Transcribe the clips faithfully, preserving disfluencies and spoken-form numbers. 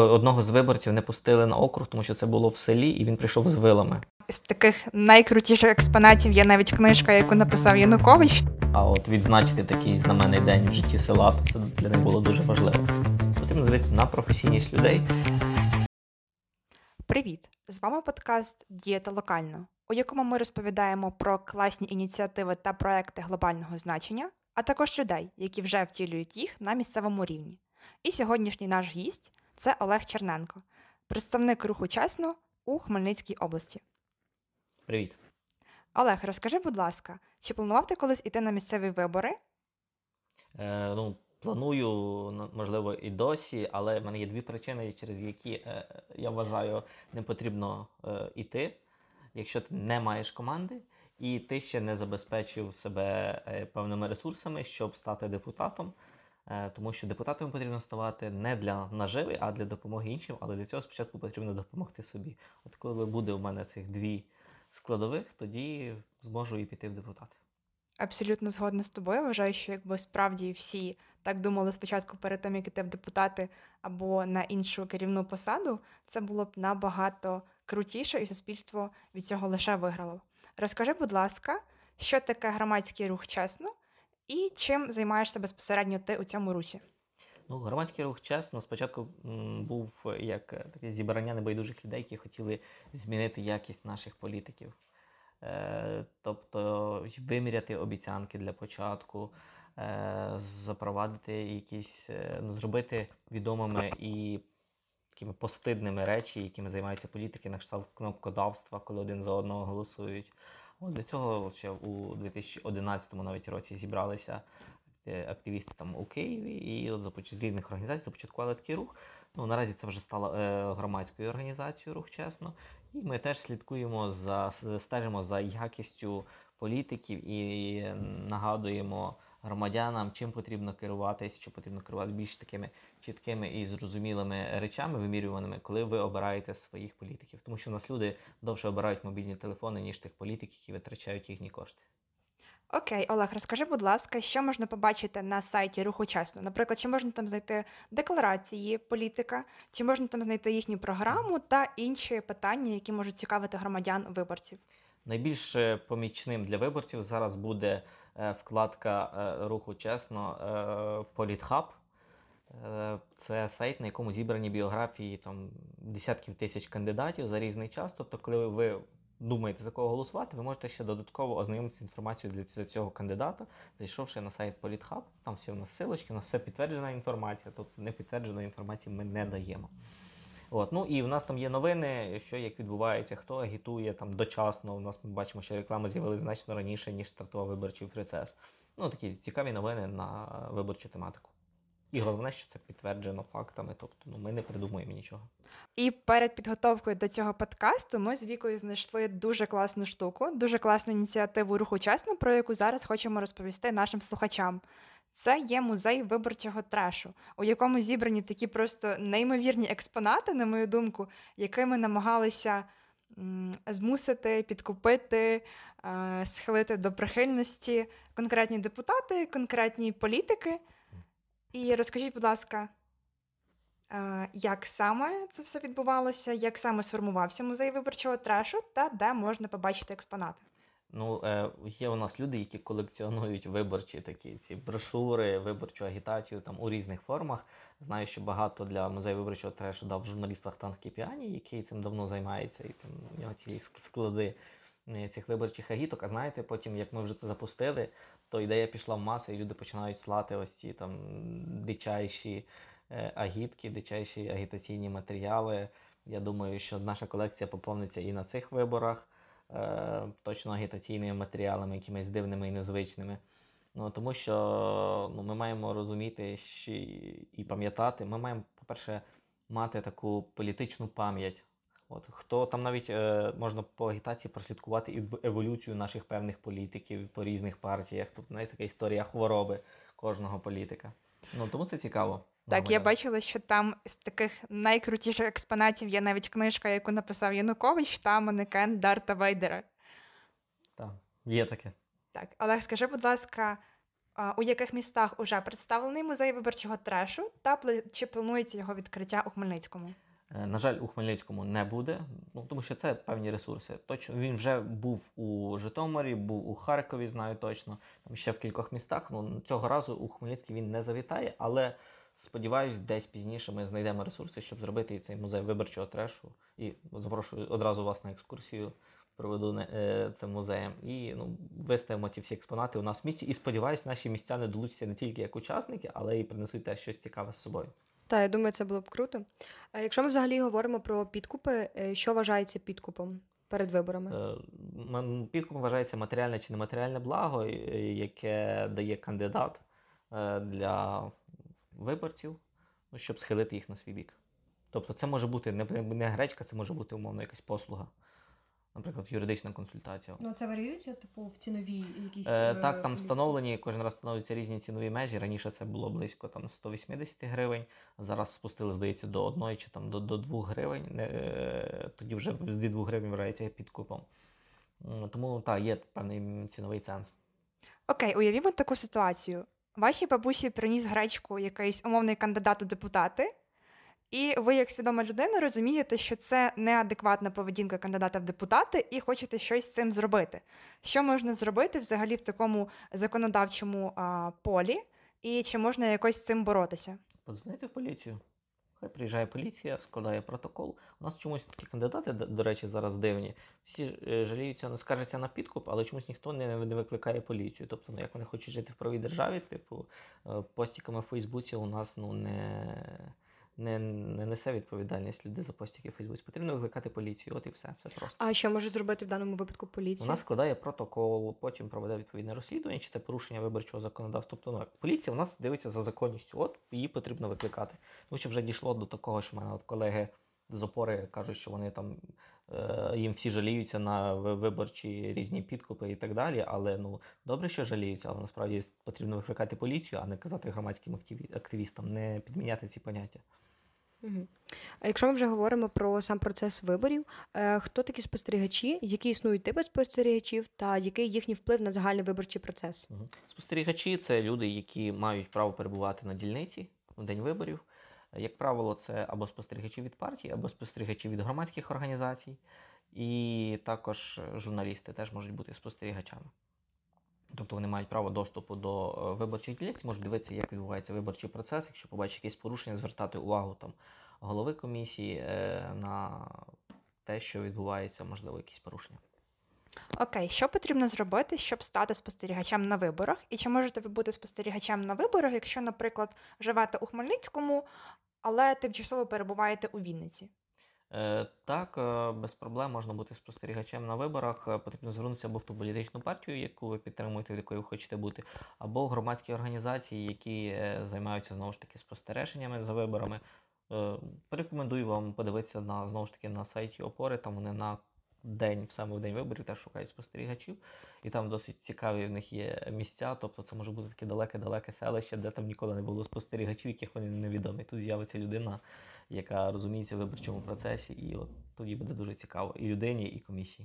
Одного з виборців не пустили на округ, тому що це було в селі, і він прийшов з вилами. З таких найкрутіших експонатів є навіть книжка, яку написав Янукович. А от відзначити такий знаменний день в житті села, це для них було дуже важливо. Потрібно дивитися на професійність людей. Привіт! З вами подкаст «Діяти локально», у якому ми розповідаємо про класні ініціативи та проекти глобального значення, а також людей, які вже втілюють їх на місцевому рівні. І сьогоднішній наш гість – це Олег Черненко, представник руху «Чесно» у Хмельницькій області. Привіт. Олег, розкажи, будь ласка, чи планував ти колись іти на місцеві вибори? Е, ну, планую, можливо, і досі, але в мене є дві причини, через які е, я вважаю, не потрібно е, іти, якщо ти не маєш команди і ти ще не забезпечив себе е, певними ресурсами, щоб стати депутатом. Е, тому що депутатом потрібно ставати не для наживи, а для допомоги іншим, але для цього спочатку потрібно допомогти собі. От коли буде у мене цих дві складових, тоді зможу і піти в депутати. Абсолютно згодна з тобою. Вважаю, що якби справді всі так думали спочатку перед тим, як іти в депутати або на іншу керівну посаду, це було б набагато крутіше, і суспільство від цього лише виграло. Розкажи, будь ласка, що таке громадський рух «Чесно» і чим займаєшся безпосередньо ти у цьому русі? Ну, громадський рух «Чесно» спочатку м, був як таке зібрання небайдужих людей, які хотіли змінити якість наших політиків. Е, тобто виміряти обіцянки для початку, е, запровадити якісь, е, ну, зробити відомими і такими постидними речі, якими займаються політики, на кшталт кнопкодавства, коли один за одного голосують. От для цього ще у дві тисячі одинадцятому навіть році зібралися активісти там у Києві, і от з різних організацій започаткували такий рух. Ну, наразі це вже стало е, громадською організацією «Рух Чесно». І ми теж слідкуємо, за, стежимо за якістю політиків і нагадуємо громадянам, чим потрібно керуватись, що потрібно керувати більш такими чіткими і зрозумілими речами, вимірюваними, коли ви обираєте своїх політиків. Тому що у нас люди довше обирають мобільні телефони, ніж тих політиків, які витрачають їхні кошти. Окей, Олег, розкажи, будь ласка, що можна побачити на сайті руху «Чесно»? Наприклад, чи можна там знайти декларації політика, чи можна там знайти їхню програму та інші питання, які можуть цікавити громадян-виборців? Найбільш е, помічним для виборців зараз буде е, вкладка е, руху «Чесно» е, Політхаб. Е, це сайт, на якому зібрані біографії там, десятків тисяч кандидатів за різний час. Тобто, коли ви думаєте, за кого голосувати, ви можете ще додатково ознайомитися з інформацією для цього кандидата, зайшовши на сайт Політхаб. Там всі у нас силочки, у нас все підтверджена інформація, тобто непідтвердженої інформації ми не даємо. От, ну і в нас там є новини, що як відбувається, хто агітує там дочасно. У нас ми бачимо, що реклами з'явилися значно раніше, ніж стартував виборчий процес. Ну, такі цікаві новини на виборчу тематику. І головне, що це підтверджено фактами, тобто ну, ми не придумуємо нічого. І перед підготовкою до цього подкасту ми з Вікою знайшли дуже класну штуку, дуже класну ініціативу руху «Чесно», про яку зараз хочемо розповісти нашим слухачам. Це є музей виборчого трешу, у якому зібрані такі просто неймовірні експонати, на мою думку, якими намагалися м, змусити, підкупити, е, схилити до прихильності конкретні депутати, конкретні політики. І розкажіть, будь ласка, е, як саме це все відбувалося, як саме сформувався музей виборчого трешу та де можна побачити експонати? Ну, е, є у нас люди, які колекціонують виборчі такі ці брошури, виборчу агітацію там у різних формах. Знаю, що багато для музею виборчого трешу дав журналіст Вахтанг Кіпіані, який цим давно займається, і там у нього ці склади е, цих виборчих агіток. А знаєте, потім, як ми вже це запустили, то ідея пішла в масу, і люди починають слати ось ці там дичайші е, агітки, дичайші агітаційні матеріали. Я думаю, що наша колекція поповниться і на цих виборах. Е, точно агітаційними матеріалами, якимись дивними і незвичними. Ну, тому що ну, ми маємо розуміти що, і пам'ятати, ми маємо, по-перше, мати таку політичну пам'ять. От, хто там навіть е, можна по агітації прослідкувати і еволюцію наших певних політиків по різних партіях. Тут навіть така історія хвороби кожного політика. Ну, тому це цікаво. Так, я бачила, що там з таких найкрутіших експонатів є навіть книжка, яку написав Янукович, та манекен Дарта Вейдера. Так, є таке. Так, Олег, скажи, будь ласка, А, у яких містах уже представлений музей виборчого трешу та пли- чи планується його відкриття у Хмельницькому? Е, На жаль, у Хмельницькому не буде, ну тому що це певні ресурси. Точно він вже був у Житомирі, був у Харкові, знаю точно. Там ще в кількох містах. Ну цього разу у Хмельницький він не завітає, але сподіваюсь, десь пізніше ми знайдемо ресурси, щоб зробити і цей музей виборчого трешу. І запрошую одразу вас на екскурсію. Проведу не- е, цим музеєм і ну, виставимо ці всі експонати у нас в місті. І сподіваюсь, наші містяни долучаться не тільки як учасники, але й принесуть теж щось цікаве з собою. Та, я думаю, це було б круто. А якщо ми взагалі говоримо про підкупи, е, що вважається підкупом перед виборами? Е, м- Підкупом вважається матеріальне чи нематеріальне благо, е, яке дає кандидат е, для виборців, ну, щоб схилити їх на свій бік. Тобто це може бути не, не гречка, це може бути умовно якась послуга, наприклад, юридична консультація. Ну, це варіюється, типу, в ціновій якійсь. Е, так, там встановлені, кожен раз встановлюються різні цінові межі. Раніше це було близько там, сто вісімдесят гривень, зараз спустили, здається, до одної чи там, до, до двох гривень. Е, тоді вже з двох гривень вважається підкупом. М, Тому так, є певний ціновий ценз. Окей, уявімо таку ситуацію. Вашій бабусі приніс гречку якийсь умовний кандидат у депутати, і ви, як свідома людина, розумієте, що це неадекватна поведінка кандидата в депутати, і хочете щось з цим зробити. Що можна зробити взагалі в такому законодавчому а, полі, і чи можна якось з цим боротися? Подзвонити в поліцію. Хай приїжджає поліція, складає протокол. У нас чомусь такі кандидати, до до речі, зараз дивні. Всі е, жаліються, не скаржаться на підкуп, але чомусь ніхто не, не викликає поліцію. Тобто, ну, як вони хочуть жити в правовій державі, типу, е, постіками в Фейсбуці у нас ну, не, не, не несе відповідальність люди за постіки в Фейсбуці. Потрібно викликати поліцію, от і все, все просто. А що може зробити в даному випадку У поліція? нас складає протокол, потім проведе відповідне розслідування, чи це порушення виборчого законодавства. Тобто, ну, як поліція у нас дивиться за законністю, от її потрібно викликати. Тому що вже дійшло до такого, що в мене от колеги з опори кажуть, що вони там е, їм всі жаліються на ви- виборчі різні підкупи і так далі. Але ну добре, що жаліються, але насправді потрібно викликати поліцію, а не казати громадським активі- активістам, не підміняти ці поняття. Угу. А якщо ми вже говоримо про сам процес виборів, е, хто такі спостерігачі, які існують типи спостерігачів та який їхній вплив на загальний виборчий процес? Мгм. Спостерігачі це люди, які мають право перебувати на дільниці в день виборів. Як правило, це або спостерігачі від партій, або спостерігачі від громадських організацій. І також журналісти теж можуть бути спостерігачами. Тобто вони мають право доступу до е, виборчих дільниць, можуть дивитися, як відбувається виборчий процес, якщо побачать якісь порушення, звертати увагу там голови комісії е, на те, що відбувається, можливо, якісь порушення. Окей, що потрібно зробити, щоб стати спостерігачем на виборах? І чи можете ви бути спостерігачем на виборах, якщо, наприклад, живете у Хмельницькому, але тимчасово перебуваєте у Вінниці? Е, Так, е, без проблем можна бути спостерігачем на виборах. Е, Потрібно звернутися або в ту політичну партію, яку ви підтримуєте, в якої ви хочете бути, або в громадські організації, які е, займаються знову ж таки спостереженнями за виборами. Е, Порекомендую вам подивитися на знову ж таки на сайті опори. Там вони на день, саме в день виборів, теж шукають спостерігачів, і там досить цікаві в них є місця. Тобто це може бути таке далеке-далеке селище, де там ніколи не було спостерігачів, яких вони невідомі. Тут з'явиться людина, яка розуміється в виборчому процесі, і от тоді буде дуже цікаво і людині, і комісії.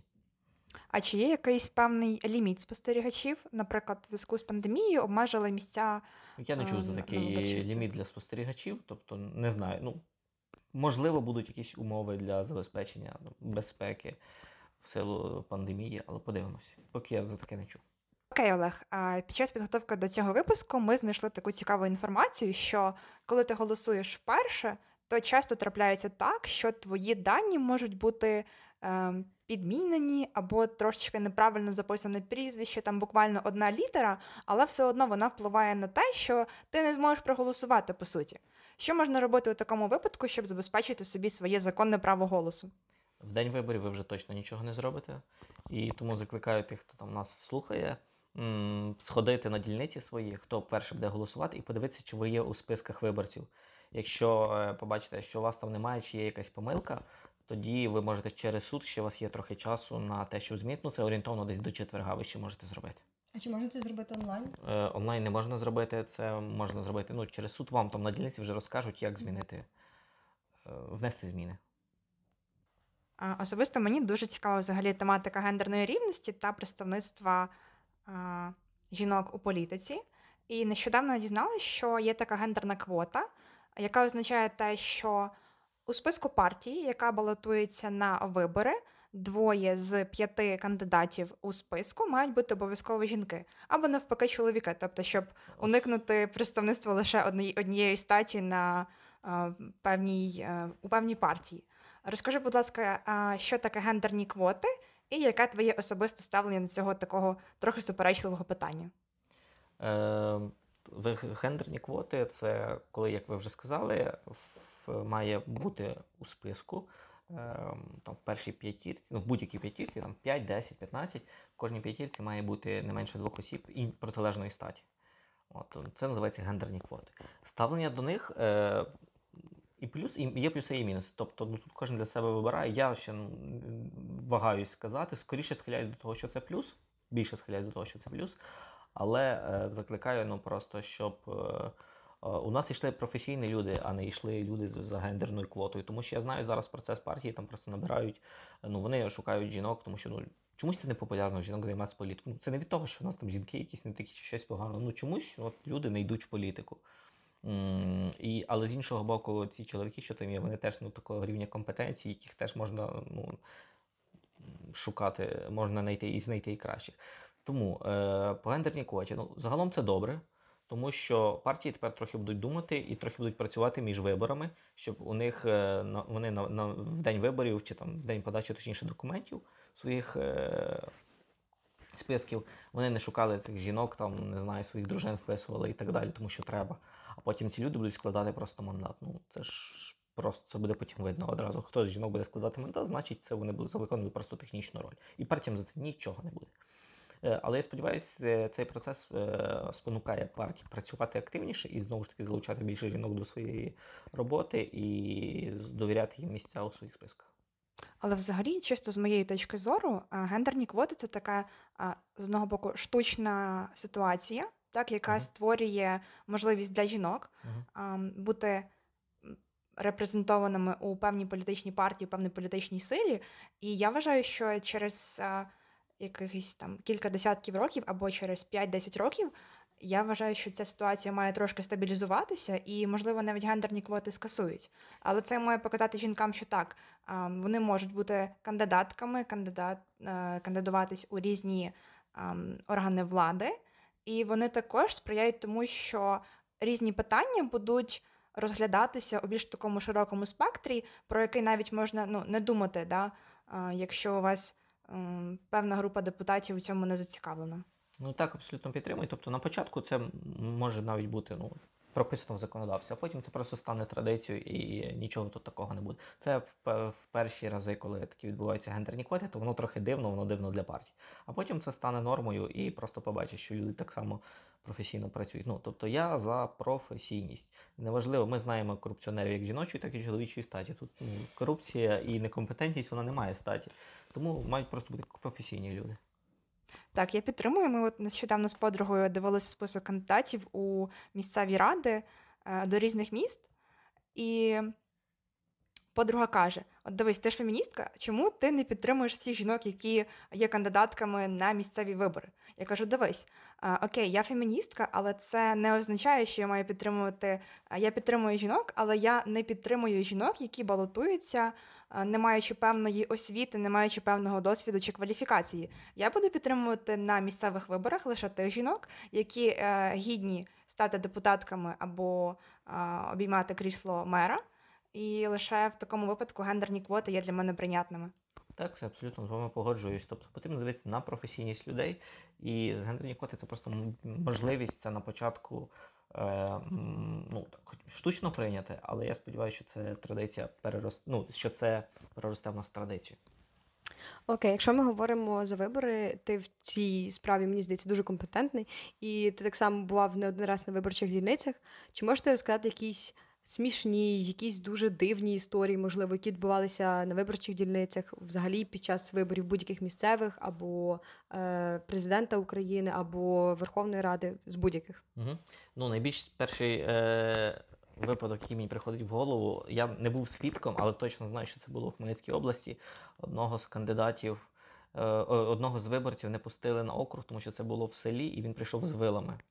А чи є якийсь певний ліміт спостерігачів? Наприклад, в зв'язку з пандемією обмежили місця. Я не чув Е, за на такий виборчих ліміт цих. для спостерігачів, тобто не знаю. Ну, можливо, будуть якісь умови для забезпечення ну, безпеки в силу пандемії, але подивимося. Поки я за таке не чув. Окей, Олег, а під час підготовки до цього випуску ми знайшли таку цікаву інформацію, що коли ти голосуєш вперше, то часто трапляється так, що твої дані можуть бути ем, підмінені або трошечки неправильно записане прізвище, там буквально одна літера, але все одно вона впливає на те, що ти не зможеш проголосувати, по суті. Що можна робити у такому випадку, щоб забезпечити собі своє законне право голосу? В день виборів ви вже точно нічого не зробите. І тому закликаю тих, хто там нас слухає, м, сходити на дільниці свої, хто перше буде голосувати, і подивитися, чи ви є у списках виборців. Якщо е, побачите, що у вас там немає, чи є якась помилка, тоді ви можете через суд, ще у вас є трохи часу на те, щоб змінити. Ну, це орієнтовно десь до четверга ви ще можете зробити. А чи можна це зробити онлайн? Е, онлайн не можна зробити, це можна зробити. Ну, через суд вам там на дільниці вже розкажуть, як змінити, е, внести зміни. А, Особисто мені дуже цікава взагалі тематика гендерної рівності та представництва а, жінок у політиці. І нещодавно я дізналась, що є така гендерна квота, яка означає те, що у списку партії, яка балотується на вибори, двоє з п'яти кандидатів у списку мають бути обов'язково жінки, або навпаки чоловіки, тобто щоб уникнути представництва лише одної- однієї статі на е, певній, е, у певній партії. Розкажи, будь ласка, а що таке гендерні квоти і яке твоє особисте ставлення до цього такого трохи суперечливого питання? Е, ви- Гендерні квоти це коли, як ви вже сказали, в- має бути у списку е, там, в першій п'ятірці, ну, в будь-якій п'ятірці, там п'ять, десять, п'ятнадцять, в кожній п'ятірці має бути не менше двох осіб і протилежної статі. От, це називається гендерні квоти. Ставлення до них е, і плюс, і є плюси і мінуси. Тобто ну, тут кожен для себе вибирає. Я ще ну, вагаюсь сказати, скоріше схиляю до того, що це плюс, більше схиляю до того, що це плюс. Але е, закликаю ну, просто, щоб е, е, у нас йшли професійні люди, а не йшли люди з- за гендерною квотою. Тому що я знаю зараз процес партії, там просто набирають, е, ну вони шукають жінок, тому що ну, чомусь це не популярно жінок займатися політикою. Ну, це не від того, що в нас там жінки якісь не такі чи щось погано. Ну чомусь от, люди не йдуть в політику. М, І, але з іншого боку, ці чоловіки, що там є, вони теж ну, такого рівня компетенції, яких теж можна ну, шукати, можна знайти і знайти і кращих. Тому е, по гендерній квоті, ну, загалом це добре, тому що партії тепер трохи будуть думати і трохи будуть працювати між виборами, щоб у них е, на, вони на, на, в день виборів чи там в день подачі точніше документів своїх е, списків, вони не шукали цих жінок, там, не знаю, своїх дружин вписували і так далі, тому що треба. А потім ці люди будуть складати просто мандат. Ну, це ж просто це буде потім видно одразу. Хто з жінок буде складати мандат, значить це вони будуть виконувати просто технічну роль. І партіям за це нічого не буде. Е, Але я сподіваюся, цей процес е, спонукає партії працювати активніше і знову ж таки залучати більше жінок до своєї роботи і довіряти їм місця у своїх списках. Але взагалі, чисто з моєї точки зору, а, гендерні квоти це така а, з одного боку штучна ситуація, так, яка Мгм. створює можливість для жінок Мгм. ам, бути м, репрезентованими у певній політичній партії, у певній політичній силі. І я вважаю, що через а, якихось там кілька десятків років або через п'ять-десять років. Я вважаю, що ця ситуація має трошки стабілізуватися, і, можливо, навіть гендерні квоти скасують. Але це має показати жінкам, що так, а, вони можуть бути кандидатками, кандидат, е, кандидуватись у різні ам, органи влади, і вони також сприяють тому, що різні питання будуть розглядатися у більш такому широкому спектрі, про який навіть можна ну, не думати, да, а, якщо у вас ем, певна група депутатів у цьому не зацікавлена. Ну так, абсолютно підтримую. Тобто на початку це м- може навіть бути ну, прописано в законодавстві, а потім це просто стане традицією і нічого тут такого не буде. Це в, пе- в перші рази, коли такі відбуваються гендерні квоти, то воно трохи дивно, воно дивно для партії. А потім це стане нормою і просто побачиш, що люди так само професійно працюють. Ну, тобто я за професійність. Неважливо, ми знаємо корупціонерів як жіночої, так і чоловічої статі. Тут ну, корупція і некомпетентність, вона не має статі. Тому мають просто бути професійні люди. Так, я підтримую. Ми от нещодавно з подругою дивилися список кандидатів у місцеві ради е, до різних міст, і подруга каже: от дивись, ти ж феміністка, чому ти не підтримуєш всіх жінок, які є кандидатками на місцеві вибори? Я кажу: дивись, а, окей, я феміністка, але це не означає, що я маю підтримувати. а, Я підтримую жінок, але я не підтримую жінок, які балотуються, а, не маючи певної освіти, не маючи певного досвіду чи кваліфікації. Я буду підтримувати на місцевих виборах лише тих жінок, які е, гідні стати депутатками або а, обіймати крісло мера. І лише в такому випадку гендерні квоти є для мене прийнятними. Так, це абсолютно з вами погоджуюсь. Тобто потрібно дивитися на професійність людей, і гендерні квоти це просто м- можливість це на початку е, м, ну, так, хоч штучно прийняти, але я сподіваюся, що це традиція переросте, ну, що це переросте в нас в традицію. Окей, якщо ми говоримо за вибори, ти в цій справі, мені здається, дуже компетентний, і ти так само бував не один раз на виборчих дільницях. Чи можете розказати якісь смішні, якісь дуже дивні історії, можливо, які відбувалися на виборчих дільницях, взагалі під час виборів будь-яких місцевих, або е, президента України, або Верховної Ради, з будь-яких? Угу. Ну, найбільш перший е, випадок, який мені приходить в голову, я не був свідком, але точно знаю, що це було в Хмельницькій області. Одного з кандидатів, е, о- одного з виборців не пустили на округ, тому що це було в селі, і він прийшов з вилами.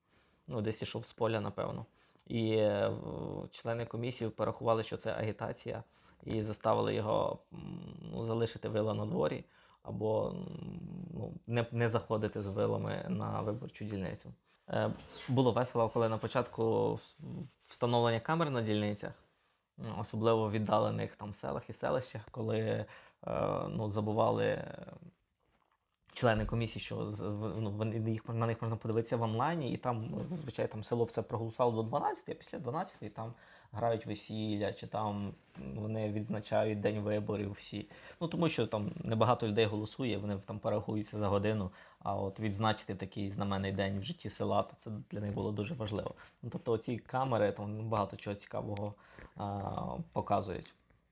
ну, десь ішов з поля, напевно. І е, в- члени комісії порахували, що це агітація, і заставили його м, ну, залишити вила на дворі або м, ну, не, не заходити з вилами на виборчу дільницю. Е, Було весело, коли на початку в- встановлення камер на дільницях, ну, особливо в віддалених там селах і селищах, коли е, ну, забували е, члени комісії, що з- в- ну, вони, їх, на них можна подивитися в онлайні, і там ну, зазвичай там село все проголосувало до дванадцятої, а після дванадцятої там грають весілля, чи там вони відзначають день виборів всі. Ну тому що там небагато людей голосує, вони там порахуються за годину. А от відзначити такий знаменний день в житті села, то це для них було дуже важливо. Ну, тобто оці камери там багато чого цікавого а, показують.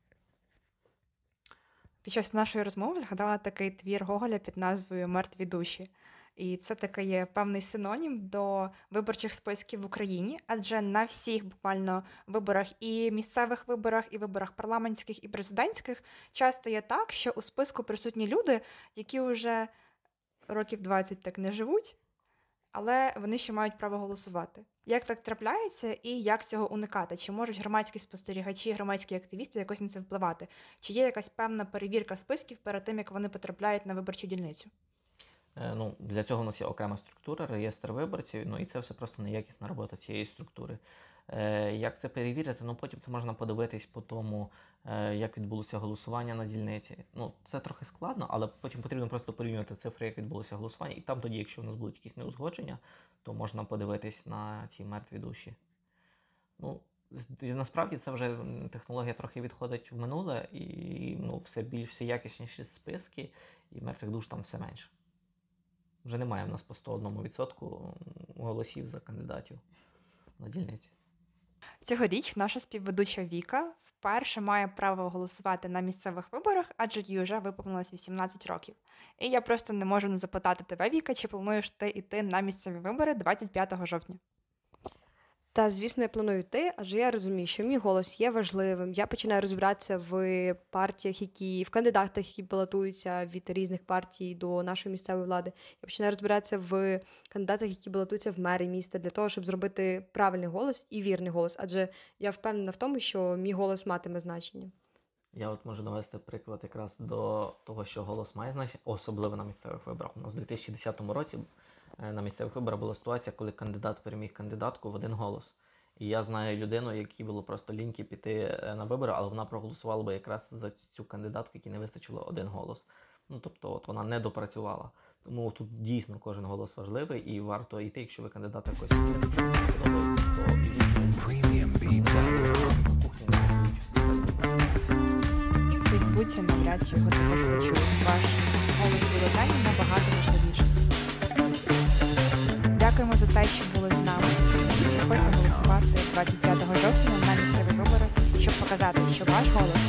Під час нашої розмови згадала такий твір Гоголя під назвою Мертві душі. І це такий є певний синонім до виборчих списків в Україні, адже на всіх буквально виборах і місцевих виборах, і виборах парламентських і президентських часто є так, що у списку присутні люди, які вже років двадцять так не живуть, але вони ще мають право голосувати. Як так трапляється і як цього уникати? Чи можуть громадські спостерігачі, громадські активісти якось на це впливати? Чи є якась певна перевірка списків перед тим, як вони потрапляють на виборчу дільницю? Е, Ну, для цього у нас є окрема структура, реєстр виборців, ну і це все просто неякісна робота цієї структури. Е, Як це перевірити? Ну, потім це можна подивитись по тому, е, як відбулося голосування на дільниці. Ну, це трохи складно, але потім потрібно просто порівнювати цифри, як відбулося голосування. І там тоді, якщо в нас будуть якісь неузгодження, то можна подивитись на ці мертві душі. Ну, з- і насправді це вже м, технологія трохи відходить в минуле, і ну, все більш все якісніші списки, і мертвих душ там все менше. Вже немає в нас по сто одному відсотку голосів за кандидатів на дільниці. Цьогоріч наша співведуча Віка вперше має право голосувати на місцевих виборах, адже їй вже виповнилось вісімнадцять років. І я просто не можу не запитати тебе, Віка, чи плануєш ти йти на місцеві вибори двадцять п'ятого жовтня? Та, звісно, я планую йти, адже я розумію, що мій голос є важливим. Я починаю розбиратися в партіях, які в кандидатах, які балотуються від різних партій до нашої місцевої влади. Я починаю розбиратися в кандидатах, які балотуються в мери міста, для того, щоб зробити правильний голос і вірний голос. Адже я впевнена в тому, що мій голос матиме значення. Я от можу навести приклад якраз до того, що голос має значення, особливо на місцевих виборах. У нас у дві тисячі десятому році е, на місцевих виборах була ситуація, коли кандидат переміг кандидатку в один голос. І я знаю людину, якій було просто ліньки піти е, на вибори, але вона проголосувала би якраз за цю кандидатку, якій не вистачило один голос. Ну, тобто, от вона не допрацювала. Тому тут дійсно кожен голос важливий і варто йти, якщо ви кандидата якось не подобається, то ідіть. І в Фейсбуці навряд чи його також почують. Ваш голос бюлетені набагато важливіший. Дякуємо за те, що були з нами. Приходьте голосувати двадцять п'ятого жовтня на місцеві вибори, щоб показати, що ваш голос